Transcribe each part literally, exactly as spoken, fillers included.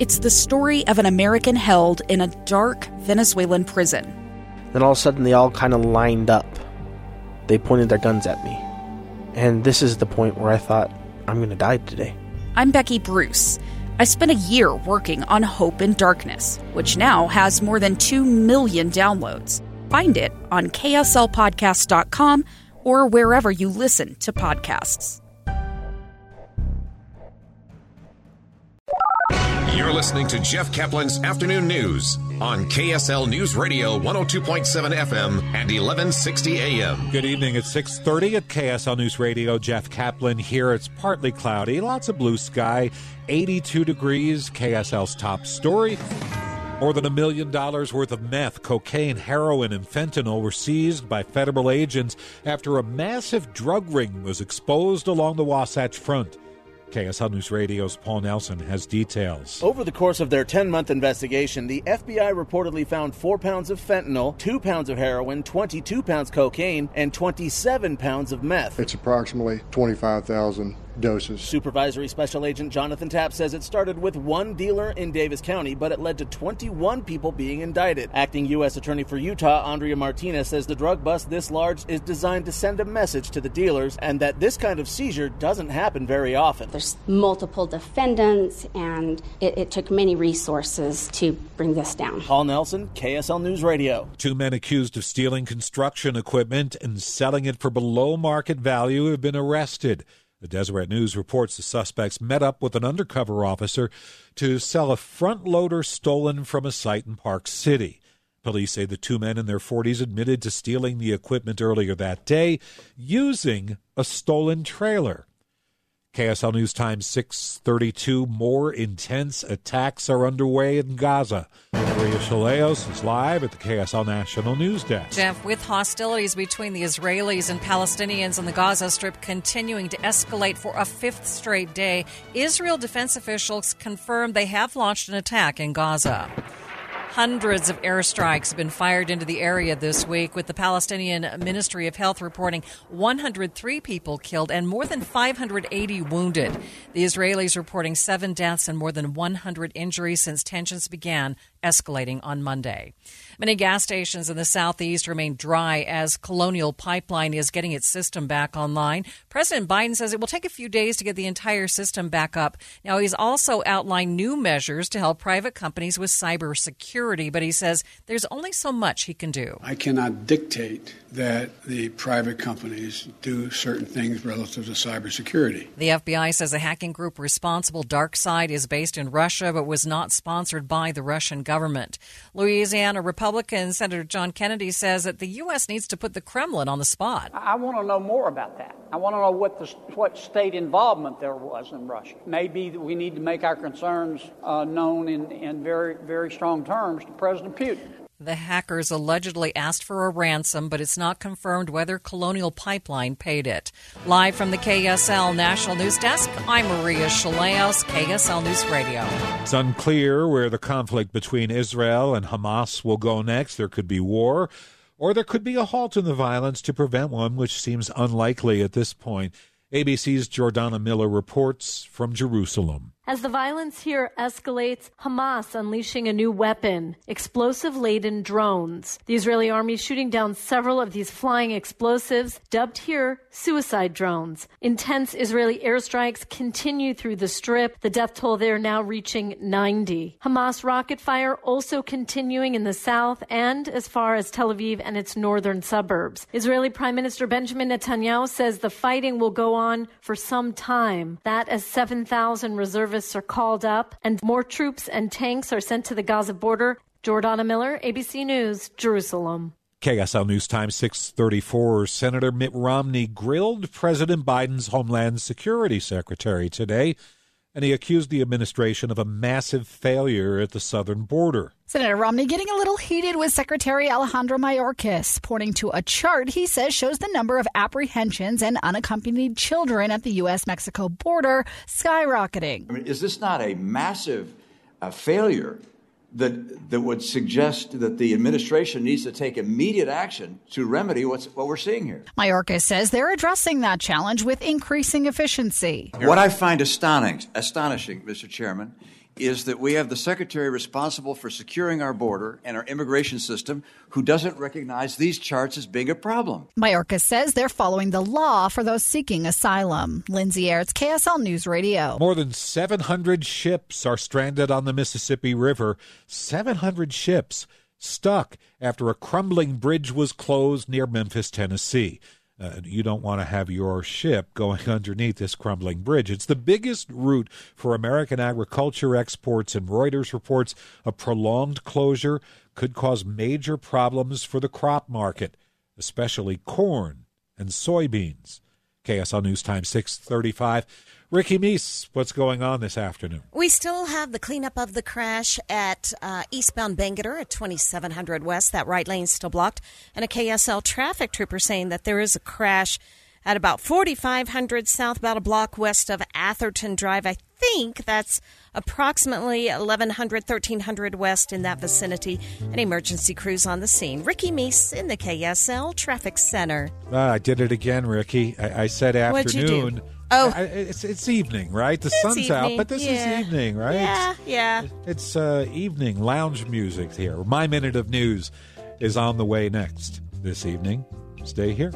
It's the story of an American held in a dark Venezuelan prison. Then all of a sudden they all kind of lined up. They pointed their guns at me. And this is the point where I thought, I'm going to die today. I'm Becky Bruce. I spent a year working on Hope in Darkness, which now has more than two million downloads. Find it on K S L podcast dot com or wherever you listen to podcasts. You're listening to Jeff Kaplan's Afternoon News on K S L News Radio one oh two point seven F M and eleven sixty A M. Good evening. It's six thirty at K S L News Radio. Jeff Kaplan here. It's partly cloudy, lots of blue sky, eighty-two degrees. K S L's top story. More than a million dollars worth of meth, cocaine, heroin, and fentanyl were seized by federal agents after a massive drug ring was exposed along the Wasatch Front. K S L News Radio's Paul Nelson has details. Over the course of their ten-month investigation, the F B I reportedly found four pounds of fentanyl, two pounds of heroin, twenty-two pounds cocaine, and twenty-seven pounds of meth. It's approximately twenty-five thousand doses. Supervisory Special Agent Jonathan Tapp says it started with one dealer in Davis County, but it led to twenty-one people being indicted. Acting U S Attorney for Utah, Andrea Martinez, says the drug bust this large is designed to send a message to the dealers and that this kind of seizure doesn't happen very often. There's multiple defendants, and it, it took many resources to bring this down. Paul Nelson, K S L News Radio. Two men accused of stealing construction equipment and selling it for below market value have been arrested. The Deseret News reports the suspects met up with an undercover officer to sell a front loader stolen from a site in Park City. Police say the two men in their forties admitted to stealing the equipment earlier that day using a stolen trailer. K S L News Time six thirty-two. More intense attacks are underway in Gaza. Maria Chaleos is live at the K S L National News Desk. Jeff, with hostilities between the Israelis and Palestinians on the Gaza Strip continuing to escalate for a fifth straight day, Israel defense officials confirmed they have launched an attack in Gaza. Hundreds of airstrikes have been fired into the area this week, with the Palestinian Ministry of Health reporting one hundred three people killed and more than five hundred eighty wounded. The Israelis reporting seven deaths and more than one hundred injuries since tensions began escalating on Monday. Many gas stations in the southeast remain dry as Colonial Pipeline is getting its system back online. President Biden says it will take a few days to get the entire system back up. Now, he's also outlined new measures to help private companies with cybersecurity, but he says there's only so much he can do. I cannot dictate that the private companies do certain things relative to cybersecurity. The F B I says a hacking group responsible, DarkSide, is based in Russia but was not sponsored by the Russian government. Louisiana Republican Senator John Kennedy says that the U S needs to put the Kremlin on the spot. I want to know more about that. I want to know what the what state involvement there was in Russia. Maybe we need to make our concerns uh, known in, in very, very strong terms to President Putin. The hackers allegedly asked for a ransom, but it's not confirmed whether Colonial Pipeline paid it. Live from the K S L National News Desk, I'm Maria Chaleos, K S L News Radio. It's unclear where the conflict between Israel and Hamas will go next. There could be war, or there could be a halt in the violence to prevent one, which seems unlikely at this point. A B C's Jordana Miller reports from Jerusalem. As the violence here escalates, Hamas unleashing a new weapon, explosive-laden drones. The Israeli army shooting down several of these flying explosives, dubbed here suicide drones. Intense Israeli airstrikes continue through the Strip, the death toll there now reaching ninety. Hamas rocket fire also continuing in the south and as far as Tel Aviv and its northern suburbs. Israeli Prime Minister Benjamin Netanyahu says the fighting will go on for some time. That as seven thousand reservists are called up and more troops and tanks are sent to the Gaza border. Jordana Miller, A B C News, Jerusalem. K S L News Time six thirty-four. Senator Mitt Romney grilled President Biden's Homeland Security Secretary today, and he accused the administration of a massive failure at the southern border. Senator Romney getting a little heated with Secretary Alejandro Mayorkas, pointing to a chart he says shows the number of apprehensions and unaccompanied children at the U S Mexico border skyrocketing. I mean, is this not a massive uh, failure that that would suggest that the administration needs to take immediate action to remedy what's what we're seeing here. Mayorkas says they're addressing that challenge with increasing efficiency. What I find astonishing, astonishing, Mister Chairman, is that we have the secretary responsible for securing our border and our immigration system who doesn't recognize these charts as being a problem. Mayorkas says they're following the law for those seeking asylum. Lindsay Aerts, K S L News Radio. More than seven hundred ships are stranded on the Mississippi River. seven hundred ships stuck after a crumbling bridge was closed near Memphis, Tennessee. Uh, you don't want to have your ship going underneath this crumbling bridge. It's the biggest route for American agriculture exports, and Reuters reports a prolonged closure could cause major problems for the crop market, especially corn and soybeans. K S L News Time six thirty-five. Ricky Meese, what's going on this afternoon? We still have the cleanup of the crash at uh, eastbound Bangerter at twenty-seven hundred West. That right lane's still blocked. And a K S L traffic trooper saying that there is a crash at about forty-five hundred South, about a block west of Atherton Drive. I think that's approximately eleven hundred, thirteen hundred West in that vicinity. An emergency crews on the scene. Ricky Meese in the K S L Traffic Center. Uh, I did it again, Ricky. I, I said afternoon. What'd you do? Oh, I, it's it's evening, right? The it's sun's evening. out, but this yeah. is evening, right? Yeah, yeah. It's uh, evening lounge music here. My Minute of News is on the way next this evening. Stay here.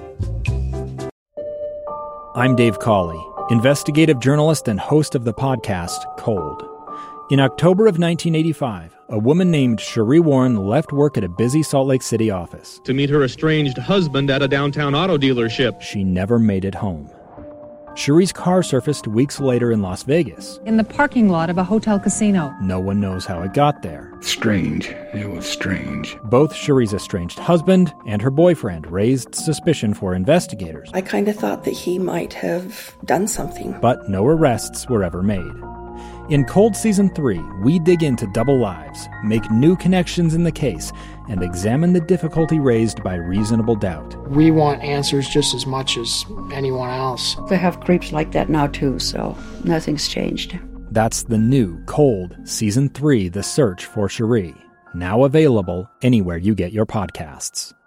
I'm Dave Cawley, investigative journalist and host of the podcast Cold. In October of nineteen eighty-five, a woman named Cherie Warren left work at a busy Salt Lake City office to meet her estranged husband at a downtown auto dealership. She never made it home. Cherie's car surfaced weeks later in Las Vegas. In the parking lot of a hotel casino. No one knows how it got there. Strange. It was strange. Both Cherie's estranged husband and her boyfriend raised suspicion for investigators. I kind of thought that he might have done something. But no arrests were ever made. In Cold Season three, we dig into double lives, make new connections in the case, and examine the difficulty raised by reasonable doubt. We want answers just as much as anyone else. They have creeps like that now, too, so nothing's changed. That's the new Cold Season three, The Search for Cherie, now available anywhere you get your podcasts.